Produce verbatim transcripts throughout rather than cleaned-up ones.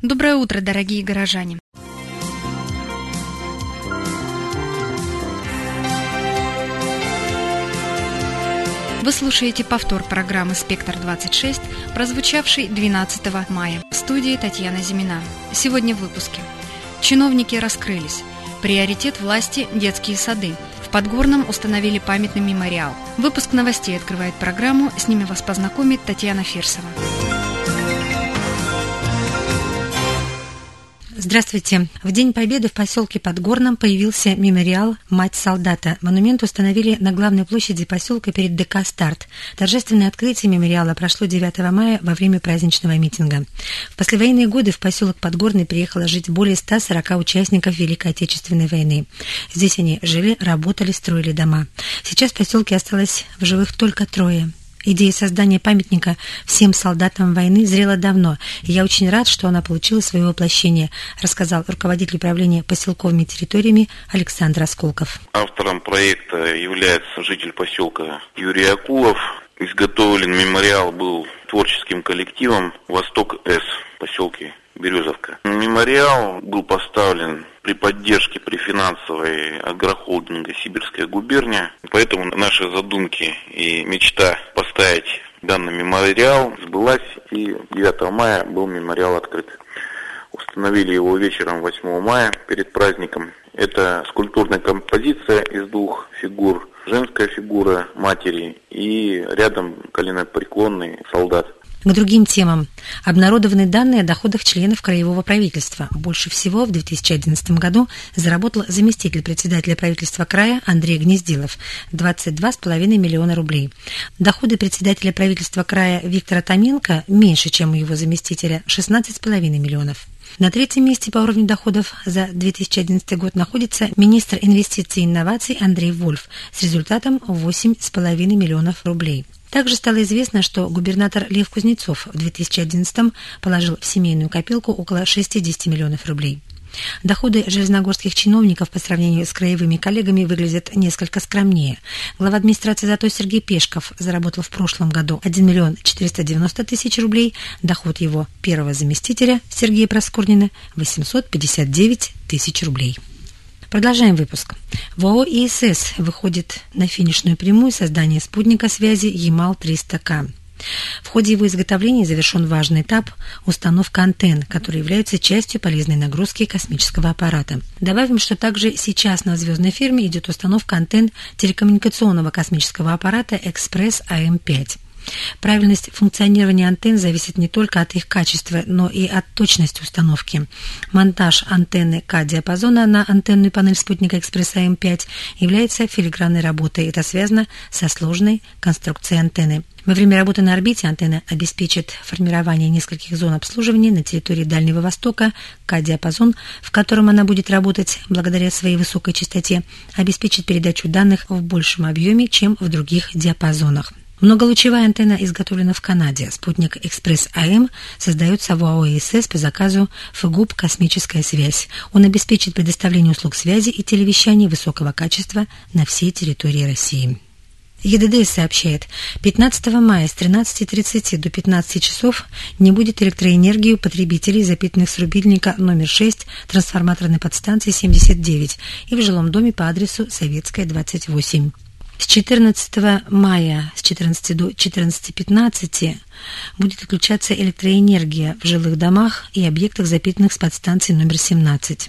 Доброе утро, дорогие горожане! Вы слушаете повтор программы «Спектр двадцать шесть», прозвучавшей двенадцатого мая. В студии Татьяна Зимина. Сегодня в выпуске. Чиновники раскрылись. Приоритет власти – детские сады. В Подгорном установили памятный мемориал. Выпуск новостей открывает программу. С ними вас познакомит Татьяна Фирсова. Здравствуйте. В День Победы в поселке Подгорном появился мемориал «Мать солдата». Монумент установили на главной площади поселка перед ДК «Старт». Торжественное открытие мемориала прошло девятого мая во время праздничного митинга. В послевоенные годы в поселок Подгорный приехало жить более ста сорока участников Великой Отечественной войны. Здесь они жили, работали, строили дома. Сейчас в поселке осталось в живых только трое. Идея создания памятника всем солдатам войны зрела давно, и я очень рад, что она получила свое воплощение, рассказал руководитель управления поселковыми территориями Александр Осколков. Автором проекта является житель поселка Юрий Акулов. Изготовлен мемориал был творческим коллективом «Восток-С» в поселке Березовка. Мемориал был поставлен при поддержке, при финансовой агрохолдинга «Сибирская губерния». Поэтому наши задумки и мечта поставить данный мемориал сбылась, и девятого мая был мемориал открыт. Установили его вечером восьмого мая перед праздником. Это скульптурная композиция из двух фигур. Женская фигура матери и рядом коленопреклонный солдат. К другим темам. Обнародованы данные о доходах членов краевого правительства. Больше всего в две тысячи одиннадцатом году заработал заместитель председателя правительства края Андрей Гнездилов – двадцать два с половиной миллиона рублей. Доходы председателя правительства края Виктора Томенко меньше, чем у его заместителя – шестнадцать с половиной миллионов. На третьем месте по уровню доходов за две тысячи одиннадцатый год находится министр инвестиций и инноваций Андрей Вольф с результатом восемь с половиной миллионов рублей. Также стало известно, что губернатор Лев Кузнецов в две тысячи одиннадцатом положил в семейную копилку около шестьдесят миллионов рублей. Доходы железногорских чиновников по сравнению с краевыми коллегами выглядят несколько скромнее. Глава администрации «Зато» Сергей Пешков заработал в прошлом году один миллион четыреста девяносто тысяч рублей, доход его первого заместителя Сергея Проскурнина – восемьсот пятьдесят девять тысяч рублей. Продолжаем выпуск. В ООО «ИСС» выходит на финишную прямую создание спутника связи Ямал триста К. В ходе его изготовления завершен важный этап – установка антенн, которые являются частью полезной нагрузки космического аппарата. Добавим, что также сейчас на звездной ферме идет установка антенн телекоммуникационного космического аппарата «Экспресс А М пять». Правильность функционирования антенн зависит не только от их качества, но и от точности установки. Монтаж антенны К-диапазона на антенную панель спутника «Экспресс А М пять» является филигранной работой. Это связано со сложной конструкцией антенны. Во время работы на орбите антенна обеспечит формирование нескольких зон обслуживания на территории Дальнего Востока. К-диапазон, в котором она будет работать благодаря своей высокой частоте, обеспечит передачу данных в большем объеме, чем в других диапазонах. Многолучевая антенна изготовлена в Канаде. Спутник «Экспресс А М» создается в ОАО «ИСС» по заказу ФГУП «Космическая связь». Он обеспечит предоставление услуг связи и телевещания высокого качества на всей территории России. Е Д Д С сообщает, пятнадцатого мая с тринадцати тридцати до пятнадцати часов не будет электроэнергии у потребителей запитанных с рубильника номер шесть трансформаторной подстанции семьдесят девять и в жилом доме по адресу Советская, двадцать восемь. С четырнадцатого мая с четырнадцати до четырнадцати пятнадцати будет отключаться электроэнергия в жилых домах и объектах, запитанных с подстанции номер семнадцать.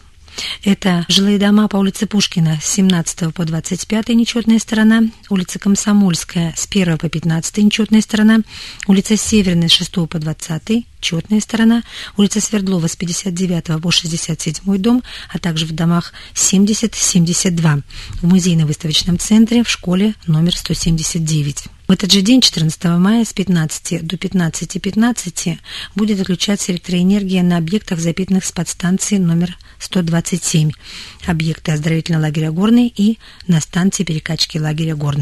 Это жилые дома по улице Пушкина с семнадцатого по двадцать пятая нечетная сторона, улица Комсомольская с первого по пятнадцатая нечетная сторона, улица Северная с шестого по двадцатый четная сторона, улица Свердлова с пятьдесят девятого по шестьдесят седьмой дом, а также в домах семьдесят семьдесят два, в музейно-выставочном центре, в школе номер сто семьдесят девять. В этот же день, четырнадцатого мая, с пятнадцати до пятнадцати пятнадцати будет отключаться электроэнергия на объектах, запитанных с подстанции номер сто двадцать семь, объекты оздоровительного лагеря «Горный» и на станции перекачки лагеря «Горный».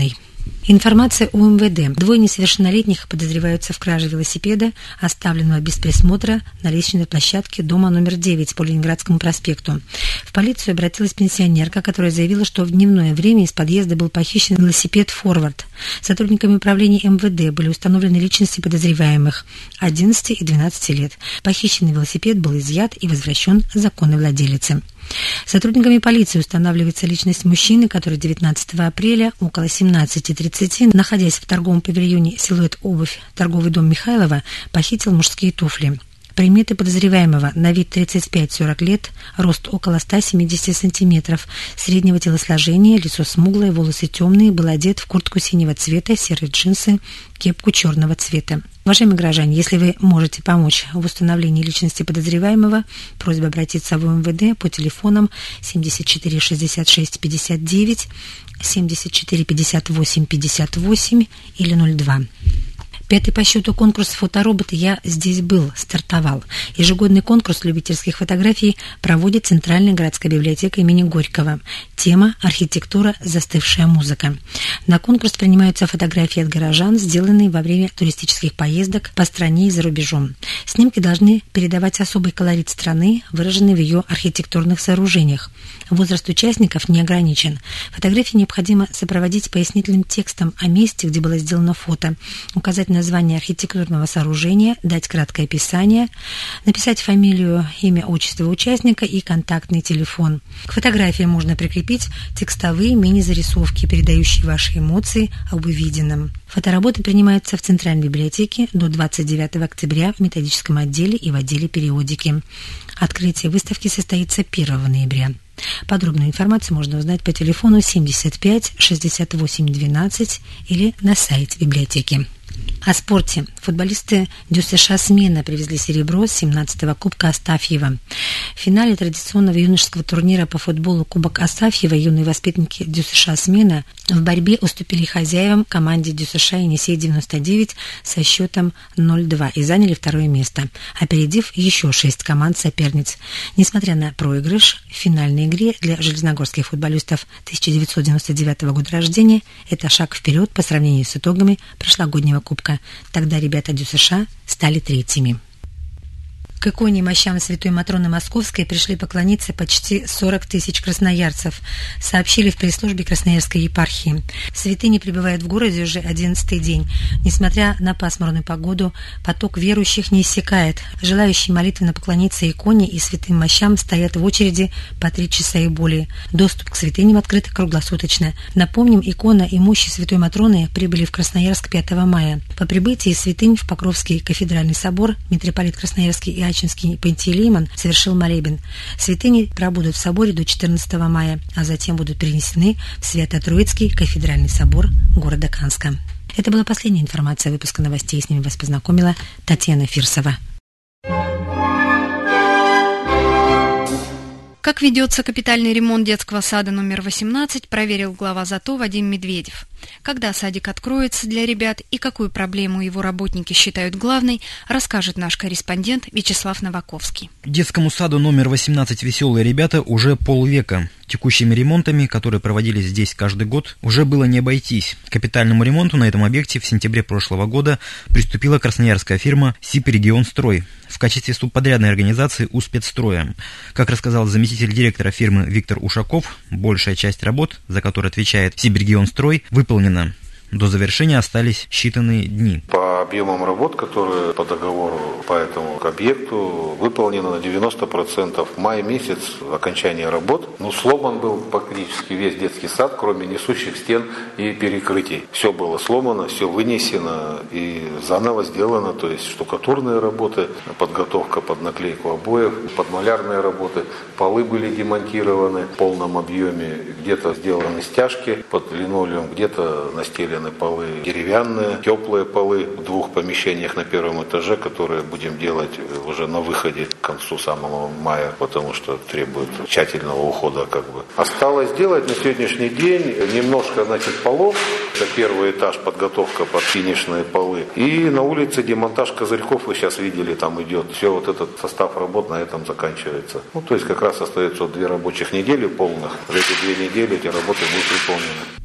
Информация о эм вэ дэ. Двое несовершеннолетних подозреваются в краже велосипеда, оставленного без присмотра на лестничной площадке дома номер девять по Ленинградскому проспекту. В полицию обратилась пенсионерка, которая заявила, что в дневное время из подъезда был похищен велосипед «Форвард». Сотрудниками управления эм вэ дэ были установлены личности подозреваемых одиннадцати и двенадцати лет. Похищенный велосипед был изъят и возвращен законной владелице. Сотрудниками полиции устанавливается личность мужчины, который девятнадцатого апреля около семнадцати тридцати, находясь в торговом павильоне «Силуэт обувь», торговый дом Михайлова, похитил мужские туфли. Приметы подозреваемого: на вид тридцать пять - сорок лет, рост около ста семидесяти сантиметров, среднего телосложения, лицо смуглое, волосы темные, был одет в куртку синего цвета, серые джинсы, кепку черного цвета. Уважаемые граждане, если вы можете помочь в установлении личности подозреваемого, просьба обратиться в эм вэ дэ по телефонам семьдесят четыре шестьдесят шесть пятьдесят девять, семьдесят четыре пятьдесят восемь пятьдесят восемь или ноль два. Пятый по счету конкурс «Фоторобот «Я здесь был» стартовал. Ежегодный конкурс любительских фотографий проводит Центральная городская библиотека имени Горького. Тема – архитектура, застывшая музыка. На конкурс принимаются фотографии от горожан, сделанные во время туристических поездок по стране и за рубежом. Снимки должны передавать особый колорит страны, выраженный в ее архитектурных сооружениях. Возраст участников не ограничен. Фотографии необходимо сопроводить пояснительным текстом о месте, где было сделано фото, указать название архитектурного сооружения, дать краткое описание, написать фамилию, имя, отчество участника и контактный телефон. К фотографии можно прикрепить текстовые мини-зарисовки, передающие ваши эмоции об увиденном. Фотоработы принимаются в Центральной библиотеке до двадцать девятого октября в методическом отделе и в отделе периодики. Открытие выставки состоится первого ноября. Подробную информацию можно узнать по телефону семьдесят пять шестьдесят восемь двенадцать или на сайте библиотеки. О спорте. Футболисты ДЮСШ «Смена» привезли серебро с семнадцатого Кубка Астафьева. В финале традиционного юношеского турнира по футболу Кубок Астафьева юные воспитанники ДЮСШ «Смена» в борьбе уступили хозяевам команде ДЮСШ «Енисей девяносто девять» со счетом ноль два и заняли второе место, опередив еще шесть команд соперниц. Несмотря на проигрыш, в финальной игре для железногорских футболистов тысяча девятьсот девяносто девятого года рождения это шаг вперед по сравнению с итогами прошлогоднего Кубка. Тогда ребята ДЮСШ стали третьими. К иконе и мощам Святой Матроны Московской пришли поклониться почти сорок тысяч красноярцев, сообщили в пресс-службе Красноярской епархии. Святыни пребывают в городе уже одиннадцатый день. Несмотря на пасмурную погоду, поток верующих не иссякает. Желающие молитвенно поклониться иконе и святым мощам стоят в очереди по три часа и более. Доступ к святыням открыт круглосуточно. Напомним, икона и мощи Святой Матроны прибыли в Красноярск пятого мая. По прибытии святынь в Покровский кафедральный собор митрополит Красноярский и Ачинский Пантелеймон совершил молебен. Святыни пробудут в соборе до четырнадцатого мая, а затем будут перенесены в Свято-Троицкий кафедральный собор города Канска. Это была последняя информация выпуска новостей. С ними вас познакомила Татьяна Фирсова. Как ведется капитальный ремонт детского сада номер восемнадцать, проверил глава ЗАТО Вадим Медведев. Когда садик откроется для ребят и какую проблему его работники считают главной, расскажет наш корреспондент Вячеслав Новаковский. Детскому саду номер восемнадцать «Веселые ребята» уже полвека. Текущими ремонтами, которые проводились здесь каждый год, уже было не обойтись. К капитальному ремонту на этом объекте в сентябре прошлого года приступила красноярская фирма «Сибрегионстрой» в качестве субподрядной организации у спецстроя. Как рассказал заместитель директора фирмы Виктор Ушаков, большая часть работ, за которые отвечает «Сибрегионстрой», выполнена. До завершения остались считанные дни. По объемам работ, которые по договору по этому объекту выполнено на девяносто процентов. Май месяц окончания работ. Ну, сломан был практически весь детский сад, кроме несущих стен и перекрытий. Все было сломано, все вынесено и заново сделано. То есть штукатурные работы, подготовка под наклейку обоев, подмалярные работы. Полы были демонтированы в полном объеме. Где-то сделаны стяжки под линолеум, где-то настелены полы деревянные, теплые полы в двух помещениях на первом этаже, которые будем делать уже на выходе к концу самого мая, потому что требует тщательного ухода как бы. Осталось сделать на сегодняшний день немножко, значит, полов. Это первый этаж, подготовка под финишные полы. И на улице демонтаж козырьков, вы сейчас видели, там идет. Все вот этот состав работ на этом заканчивается. Ну, то есть как раз остается вот две рабочих недели полных. За эти две недели эти работы будут выполнены.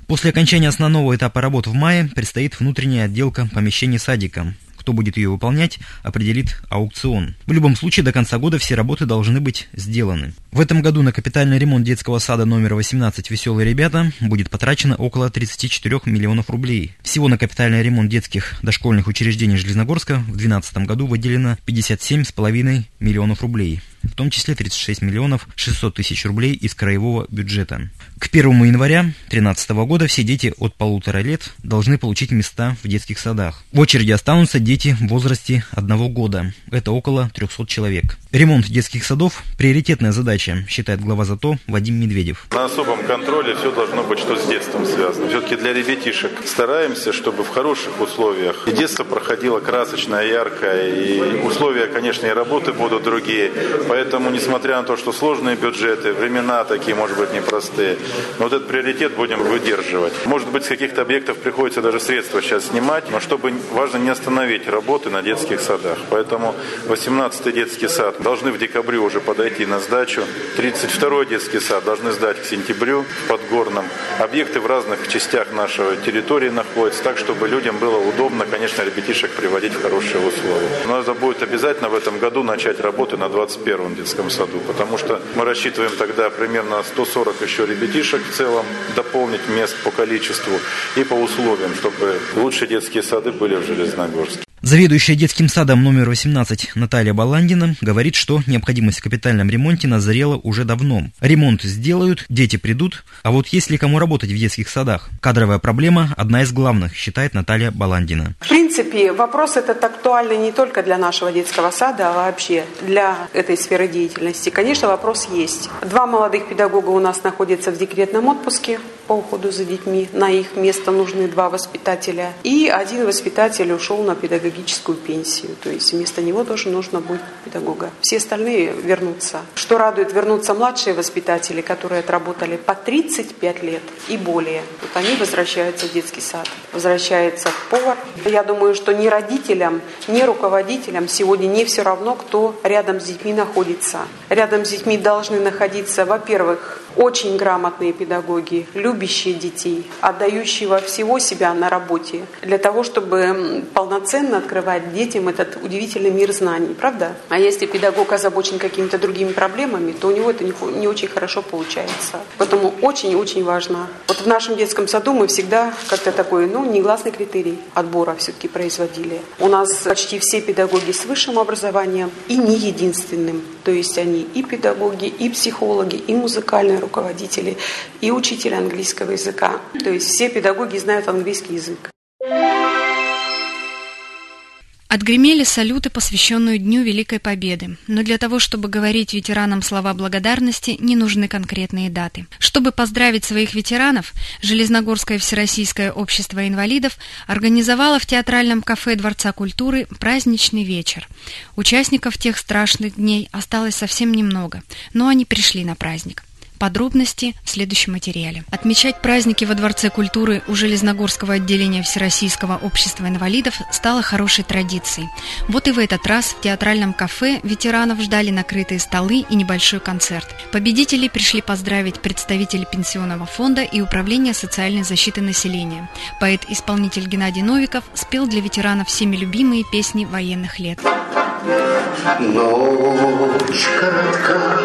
После окончания основного этапа работ в мае предстоит внутренняя отделка помещений садика. Кто будет ее выполнять, определит аукцион. В любом случае, до конца года все работы должны быть сделаны. В этом году на капитальный ремонт детского сада номер восемнадцать «Веселые ребята» будет потрачено около тридцать четыре миллионов рублей. Всего на капитальный ремонт детских дошкольных учреждений Железногорска в две тысячи двенадцатом году выделено пятьдесят семь с половиной миллионов рублей, в том числе тридцать шесть миллионов шестьсот тысяч рублей из краевого бюджета. К первому января две тысячи тринадцатого года все дети от полутора лет должны получить места в детских садах. В очереди останутся дети в возрасте одного года. Это около трехсот человек. Ремонт детских садов – приоритетная задача, считает глава ЗАТО Вадим Медведев. На особом контроле все должно быть, что с детством связано. Все-таки для ребятишек стараемся, чтобы в хороших условиях и детство проходило красочное, яркое, и условия, конечно, и работы будут другие. Поэтому, несмотря на то, что сложные бюджеты, времена такие, может быть, непростые, но вот этот приоритет будем выдерживать. Может быть, с каких-то объектов приходится даже средства сейчас снимать, но чтобы важно не остановить работы на детских садах. Поэтому восемнадцатый детский сад должны в декабре уже подойти на сдачу. тридцать второй детский сад должны сдать к сентябрю в Подгорном. Объекты в разных частях нашей территории находятся, так, чтобы людям было удобно, конечно, ребятишек приводить в хорошие условия. Надо будет обязательно в этом году начать работы на двадцать первом детском саду, потому что мы рассчитываем тогда примерно сто сорок еще ребятишек в целом, дополнить мест по количеству и по условиям, чтобы лучшие детские сады были в Железногорске. Заведующая детским садом номер восемнадцать Наталья Баландина говорит, что необходимость в капитальном ремонте назрела уже давно. Ремонт сделают, дети придут, а вот есть ли кому работать в детских садах? Кадровая проблема – одна из главных, считает Наталья Баландина. В принципе, вопрос этот актуальный не только для нашего детского сада, а вообще для этой сферы деятельности. Конечно, вопрос есть. Два молодых педагога у нас находятся в декретном отпуске по уходу за детьми. На их место нужны два воспитателя. И один воспитатель ушел на педагогическую пенсию. То есть вместо него тоже нужно будет педагога. Все остальные вернутся. Что радует, вернутся младшие воспитатели, которые отработали по тридцать пять лет и более. Вот они возвращаются в детский сад. Возвращается повар. Я думаю, что ни родителям, ни руководителям сегодня не все равно, кто рядом с детьми находится. Рядом с детьми должны находиться, во-первых, очень грамотные педагоги, любящие детей, отдающие всего себя на работе, для того, чтобы полноценно открывать детям этот удивительный мир знаний, правда? А если педагог озабочен какими-то другими проблемами, то у него это не, не очень хорошо получается. Поэтому очень-очень важно. Вот в нашем детском саду мы всегда как-то такой, ну, негласный критерий отбора все-таки производили. У нас почти все педагоги с высшим образованием и не единственным. То есть они и педагоги, и психологи, и музыкальные руководители, и учитель английского языка. То есть все педагоги знают английский язык. Отгремели салюты, посвященные Дню Великой Победы. Но для того, чтобы говорить ветеранам слова благодарности, не нужны конкретные даты. Чтобы поздравить своих ветеранов, Железногорское всероссийское общество инвалидов организовало в театральном кафе Дворца культуры праздничный вечер. Участников тех страшных дней осталось совсем немного, но они пришли на праздник. Подробности в следующем материале. Отмечать праздники во Дворце культуры у Железногорского отделения Всероссийского общества инвалидов стало хорошей традицией. Вот и в этот раз в театральном кафе ветеранов ждали накрытые столы и небольшой концерт. Победителей пришли поздравить представители Пенсионного фонда и Управления социальной защиты населения. Поэт-исполнитель Геннадий Новиков спел для ветеранов всеми любимые песни военных лет. Ночь коротка,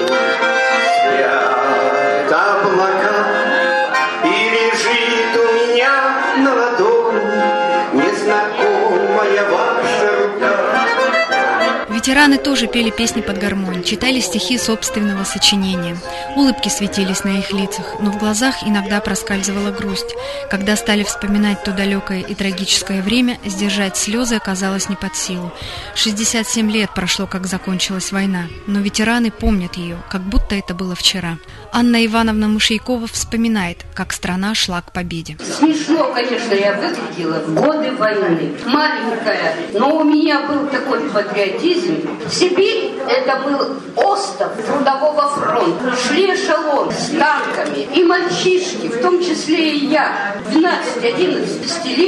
облака, и лежит у меня на ладони незнакомая ваша рука. Ветераны тоже пели песни под гармонь, читали стихи собственного сочинения. Улыбки светились на их лицах, но в глазах иногда проскальзывала грусть. Когда стали вспоминать то далекое и трагическое время, сдержать слезы оказалось не под силу. шестьдесят семь лет прошло, как закончилась война, но ветераны помнят ее, как будто это было вчера. Анна Ивановна Мышейкова вспоминает, как страна шла к победе. Смешно, конечно, я выглядела в годы войны. Маленькая, но у меня был такой патриотизм. Сибирь – это был остров трудового фронта. Шли эшелоны с танками, и мальчишки, в том числе и я, двенадцать-одиннадцать лет,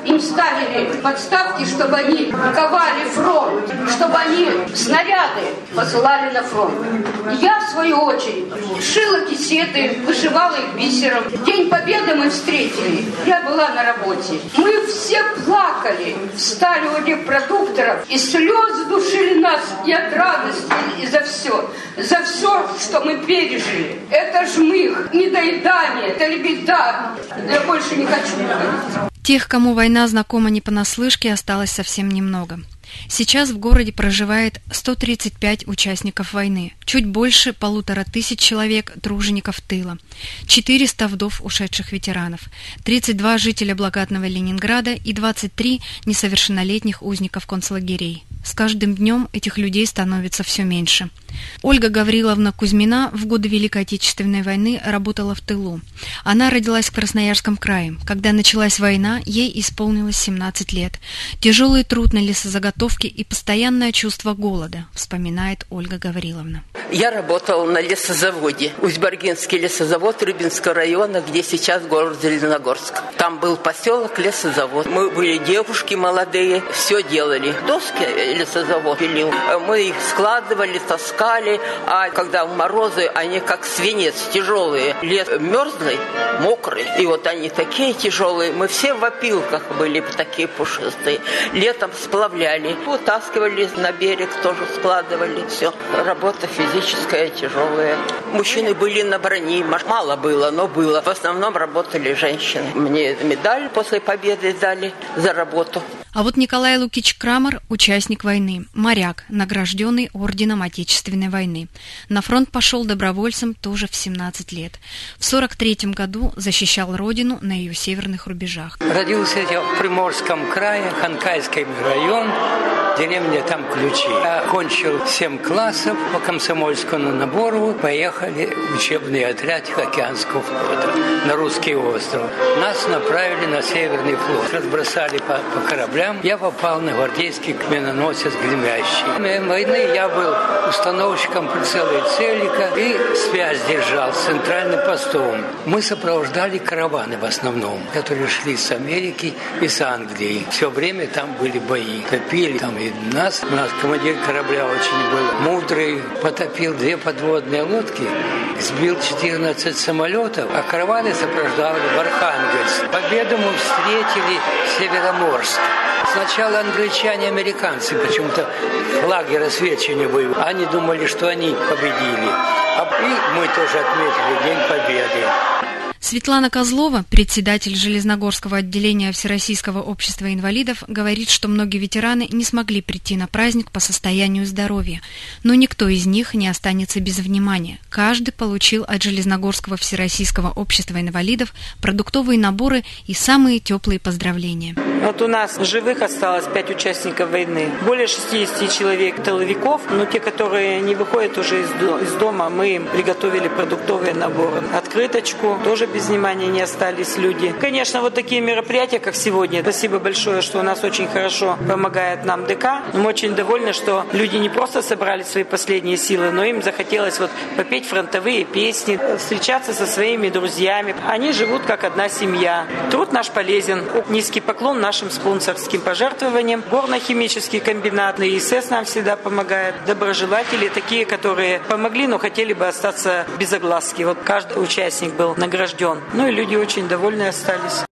им ставили подставки, чтобы они ковали фронт, чтобы они снаряды посылали на фронт. Я, в свою очередь, шила кисеты, вышивала их бисером. День Победы мы встретили. Я была на работе. Мы все плакали, встали у репродукторов, и слезы душили нас и от радости, и за все. За все, что мы пережили. Это жмых, недоедание, это лебеда. Я больше не хочу говорить. Тех, кому война знакома не понаслышке, осталось совсем немного. Сейчас в городе проживает сто тридцать пять участников войны, чуть больше полутора тысяч человек тружеников тыла, четыреста вдов ушедших ветеранов, тридцать два жителя блокадного Ленинграда и двадцать три несовершеннолетних узников концлагерей. С каждым днем этих людей становится все меньше. Ольга Гавриловна Кузьмина в годы Великой Отечественной войны работала в тылу. Она родилась в Красноярском крае. Когда началась война, ей исполнилось семнадцать лет. Тяжелый труд на лесозаготовке и постоянное чувство голода, вспоминает Ольга Гавриловна. Я работала на лесозаводе. Усть-Баргинский лесозавод Рыбинского района, где сейчас город Зеленогорск. Там был поселок, лесозавод. Мы были девушки молодые, все делали. Доски лесозавод пилил. Мы их складывали, таскали, а когда в морозы, они как свинец, тяжелые. Лес мерзлый, мокрый. И вот они такие тяжелые. Мы все в опилках были, такие пушистые. Летом сплавляли, вытаскивали на берег, тоже складывали. Все. Работа физическая, тяжелая. Мужчины были на броне. Мало было, но было. В основном работали женщины. Мне медаль после победы дали за работу. А вот Николай Лукич Крамер – участник войны, моряк, награжденный орденом Отечественной войны. На фронт пошел добровольцем тоже в семнадцать лет. В сорок третьем году защищал родину на ее северных рубежах. Родился я в Приморском крае, Ханкайский район, деревня там Ключи. Я окончил семь классов по Комсомольскому набору. Поехали в учебный отряд Тихоокеанского флота на Русский остров. Нас направили на Северный флот. Разбросали по, по кораблям. Я попал на гвардейский миноносец «Гремящий». Во время войны я был установщиком прицела и целика и связь держал с центральным постом. Мы сопровождали караваны в основном, которые шли с Америки и с Англии. Все время там были бои. Топили там и нас. У нас командир корабля очень был мудрый. Потопил две подводные лодки, сбил четырнадцать самолетов, а караваны сопровождали в Архангельск. Победу мы встретили в Североморск. Сначала англичане и американцы почему-то флаги рассвечения были. Они думали, что они победили. А и мы тоже отметили День Победы. Светлана Козлова, председатель Железногорского отделения Всероссийского общества инвалидов, говорит, что многие ветераны не смогли прийти на праздник по состоянию здоровья. Но никто из них не останется без внимания. Каждый получил от Железногорского Всероссийского общества инвалидов продуктовые наборы и самые теплые поздравления. Вот у нас живых осталось пять участников войны. Более шестьдесят человек тыловиков, но те, которые не выходят уже из дома, мы им приготовили продуктовые наборы. Открыточку тоже без внимания не остались люди. Конечно, вот такие мероприятия, как сегодня. Спасибо большое, что у нас очень хорошо помогает нам ДК. Мы очень довольны, что люди не просто собрали свои последние силы, но им захотелось вот попеть фронтовые песни, встречаться со своими друзьями. Они живут как одна семья. Труд наш полезен. Низкий поклон нашим спонсорским пожертвованиям. Горно-химический комбинат и ИСС нам всегда помогает. Доброжелатели, такие, которые помогли, но хотели бы остаться без огласки. Вот каждый участник был награжден. Ну и люди очень довольны остались.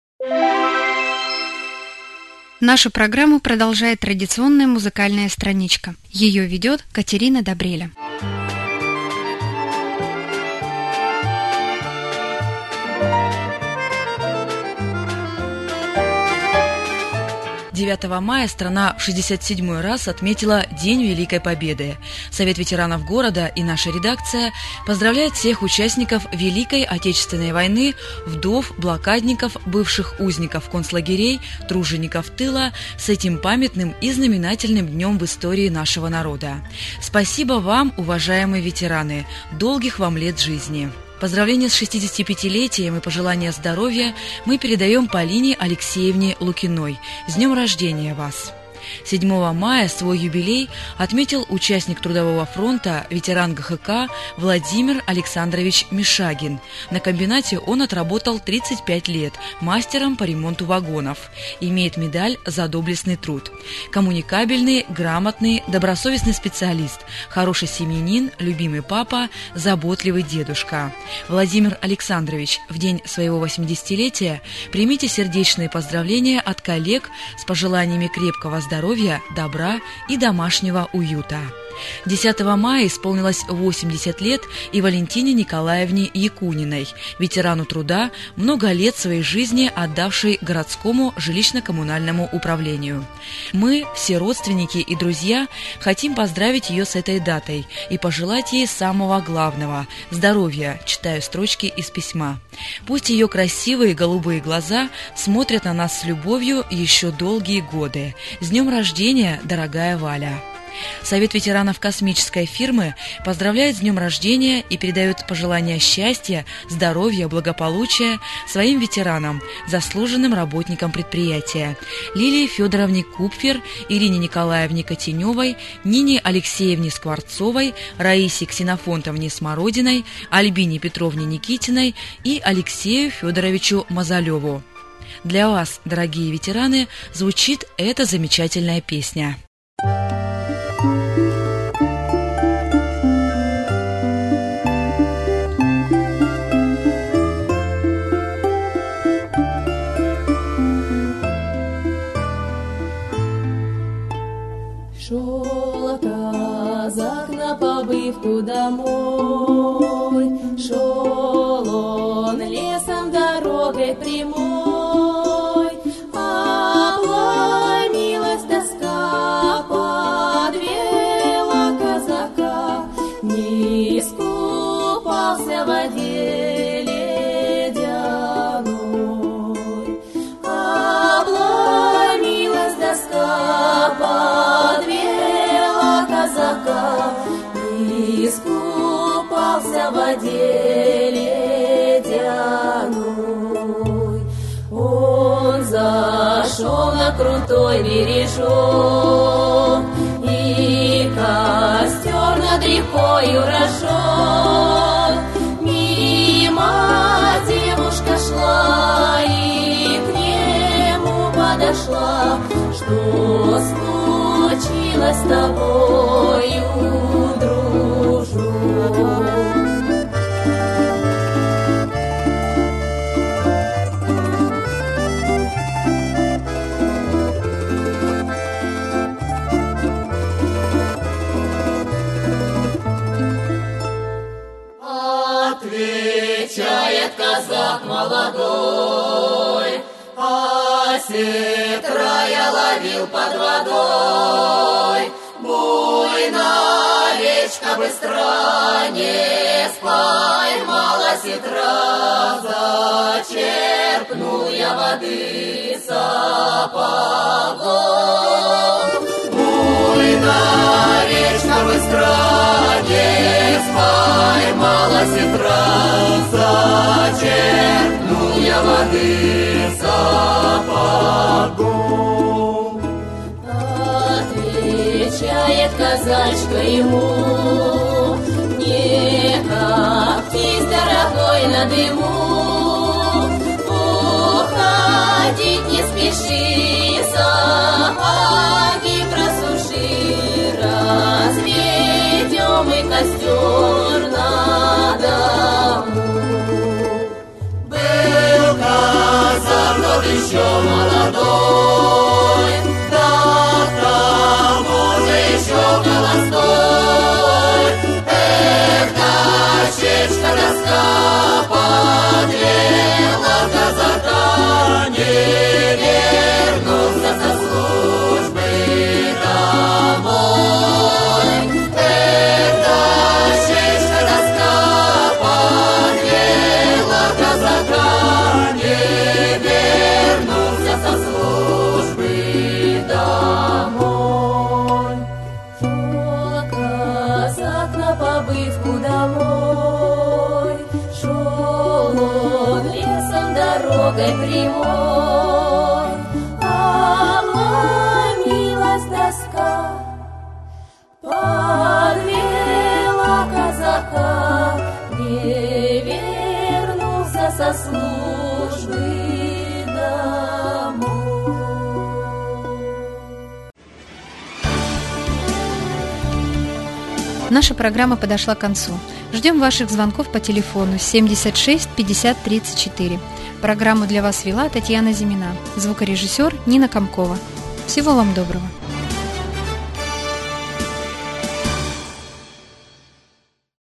Нашу программу продолжает традиционная музыкальная страничка. Ее ведет Катерина Добреля. девятого мая страна в шестьдесят седьмой раз отметила День Великой Победы. Совет ветеранов города и наша редакция поздравляют всех участников Великой Отечественной войны, вдов, блокадников, бывших узников концлагерей, тружеников тыла с этим памятным и знаменательным днем в истории нашего народа. Спасибо вам, уважаемые ветераны! Долгих вам лет жизни! Поздравления с шестидесятипятилетием и пожелания здоровья мы передаем Полине Алексеевне Лукиной. С днем рождения вас! седьмого мая свой юбилей отметил участник Трудового фронта, ветеран ГХК Владимир Александрович Мишагин. На комбинате он отработал тридцать пять лет мастером по ремонту вагонов. Имеет медаль за доблестный труд. Коммуникабельный, грамотный, добросовестный специалист, хороший семьянин, любимый папа, заботливый дедушка. Владимир Александрович, в день своего восьмидесятилетия примите сердечные поздравления от коллег с пожеланиями крепкого здоровья, добра и домашнего уюта. десятого мая исполнилось восемьдесят лет и Валентине Николаевне Якуниной, ветерану труда, много лет своей жизни отдавшей городскому жилищно-коммунальному управлению. Мы, все родственники и друзья, хотим поздравить ее с этой датой и пожелать ей самого главного – здоровья, читаю строчки из письма. Пусть ее красивые голубые глаза смотрят на нас с любовью еще долгие годы. С днем рождения, дорогая Валя! Совет ветеранов космической фирмы поздравляет с днем рождения и передает пожелания счастья, здоровья, благополучия своим ветеранам, заслуженным работникам предприятия: Лилии Федоровне Купфер, Ирине Николаевне Котеневой, Нине Алексеевне Скворцовой, Раисе Ксенофонтовне Смородиной, Альбине Петровне Никитиной и Алексею Федоровичу Мазалеву. Для вас, дорогие ветераны, звучит эта замечательная песня. Шел казак на побывку домой, шел он лесом дорогой прямой, обломилась доска, подвела казака, не искупался в воде ледяной, обломилась доска, подвела казака, не искупался в воде ледяной. Он зашел на крутой бережок, и костер над рекою разжег. Мимо девушка шла и к нему подошла: что случилось с тобою, дружок? Отвечает казак молодой: осетра я ловил под водой, буйная речка быстра, не споймала сетра, зачерпнул я воды сапогом. Буйная речка быстра, не споймала сетра, зачерпнул я воды сапогом. Отвечает казачка ему: не коптись, дорогой, на дыму, уходить не спеши, сапоги просуши, разведем и костер на дому. Был казак тот еще молодой, да к тому же еще холостой. Эх, дощечка доска подвела казака, не вернулся со службы домой. Эх, дощечка доска подвела казака, не вернулся со службы домой. Шел казак на побывку домой, шел он лесом дорогой прямой, обломилась со службы домой. Наша программа подошла к концу. Ждем ваших звонков по телефону семьдесят шесть пятьдесят тридцать четыре. Программу для вас вела Татьяна Зимина. Звукорежиссер Нина Комкова. Всего вам доброго.